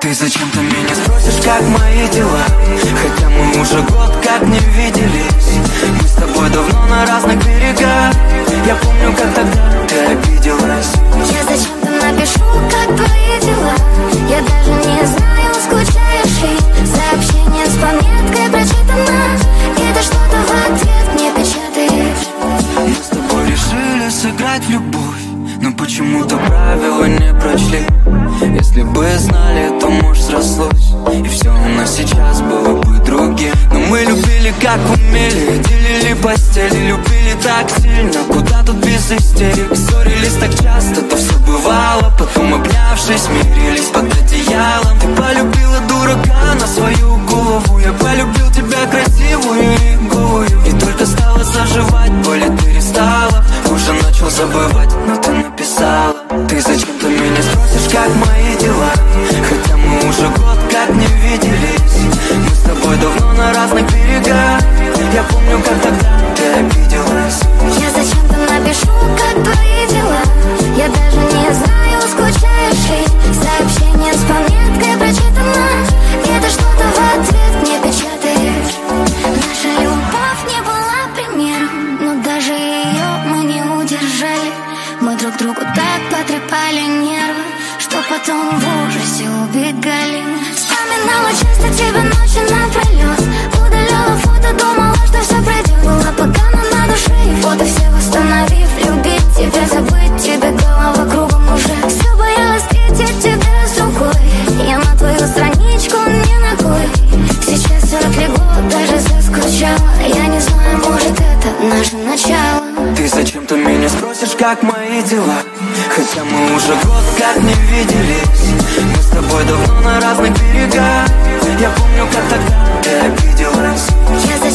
Ты зачем-то меня спросишь, как мои дела, хотя мы уже год как не виделись. Мы с тобой давно на разных берегах. Я помню, как тогда ты обиделась. Я зачем-то напишу, как твои дела. Я даже не знаю, скучаешь ли. Сообщение с пометкой прочитано, и ты что-то в ответ мне печатаешь. Мы с тобой решили сыграть в любовь, но почему-то правила не прочли. Если бы знали, то, может, срослось, и все у нас сейчас было бы другим. Но мы любили, как умели, делили постели, любили так сильно. Куда тут без истерик? Ссорились так часто, то все бывало. Потом, обнявшись, мирились под одеялом. Ты полюбила дурака на свою голову. Я полюбил тебя красивую и голую. И только стало заживать, боли перестала. Уже начал забывать, но ты написала. Ты зачем-то меня спросишь, как мои дела, хотя мы уже год как не виделись. Мы с тобой давно на разных берегах. Я помню, как тогда ты обиделась. Я зачем-то напишу, как твои дела. Я даже не знаю, скучаешь ли. Сообщение с пометкой прочитано, и ты что-то в ответ мне печатаешь. Наша любовь не была примером, но даже ее мы не удержали. Мы друг другу так потрепали нервы, что потом в ужасе убегали. Вспоминала часто тебя ночью напролет. Удаляла фото, думала, что все пройдет. Была погано на душе, и фото все восстановив. Любить тебя, забыть тебя, голова кругом уже. Все боялась встретить тебя с другой. Я на твою страничку не ногой. Сейчас все отлегло, даже заскучала. Я не знаю, может, это наше начало. Ты зачем-то меня спросишь, как мои дела, хотя мы уже год как не виделись. Мы с тобой давно на разных берегах. Я помню, как тогда ты обиделась. Я